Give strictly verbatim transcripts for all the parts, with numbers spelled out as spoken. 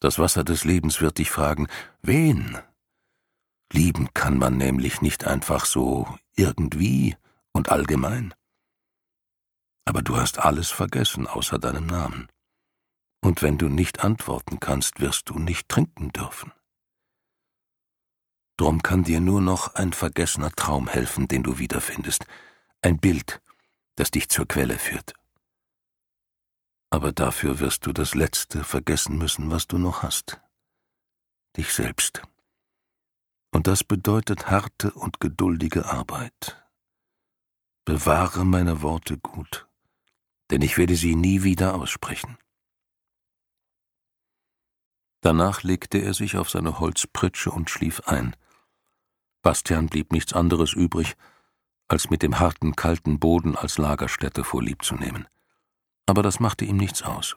Das Wasser des Lebens wird dich fragen, wen? Lieben kann man nämlich nicht einfach so irgendwie und allgemein. Aber du hast alles vergessen außer deinem Namen. Und wenn du nicht antworten kannst, wirst du nicht trinken dürfen. Drum kann dir nur noch ein vergessener Traum helfen, den du wiederfindest, ein Bild, das dich zur Quelle führt. Aber dafür wirst du das Letzte vergessen müssen, was du noch hast. Dich selbst. Und das bedeutet harte und geduldige Arbeit. Bewahre meine Worte gut, denn ich werde sie nie wieder aussprechen. Danach legte er sich auf seine Holzpritsche und schlief ein. Bastian blieb nichts anderes übrig, als mit dem harten, kalten Boden als Lagerstätte vorlieb zu nehmen. Aber das machte ihm nichts aus.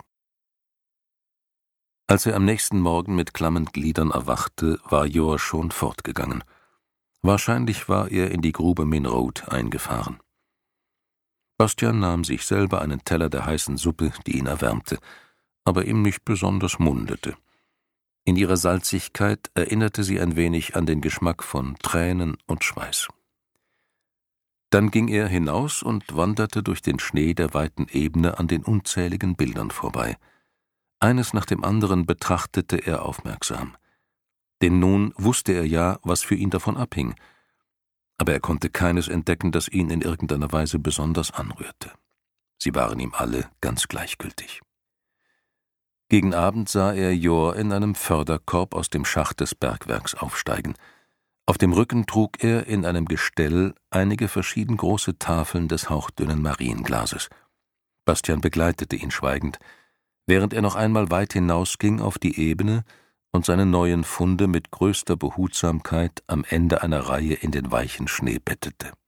Als er am nächsten Morgen mit klammen Gliedern erwachte, war Jor schon fortgegangen. Wahrscheinlich war er in die Grube Minrod eingefahren. Bastian nahm sich selber einen Teller der heißen Suppe, die ihn erwärmte, aber ihm nicht besonders mundete. In ihrer Salzigkeit erinnerte sie ein wenig an den Geschmack von Tränen und Schweiß. Dann ging er hinaus und wanderte durch den Schnee der weiten Ebene an den unzähligen Bildern vorbei. Eines nach dem anderen betrachtete er aufmerksam. Denn nun wusste er ja, was für ihn davon abhing, aber er konnte keines entdecken, das ihn in irgendeiner Weise besonders anrührte. Sie waren ihm alle ganz gleichgültig. Gegen Abend sah er Jor in einem Förderkorb aus dem Schacht des Bergwerks aufsteigen. Auf dem Rücken trug er in einem Gestell einige verschieden große Tafeln des hauchdünnen Marienglases. Bastian begleitete ihn schweigend, während er noch einmal weit hinausging auf die Ebene und seine neuen Funde mit größter Behutsamkeit am Ende einer Reihe in den weichen Schnee bettete.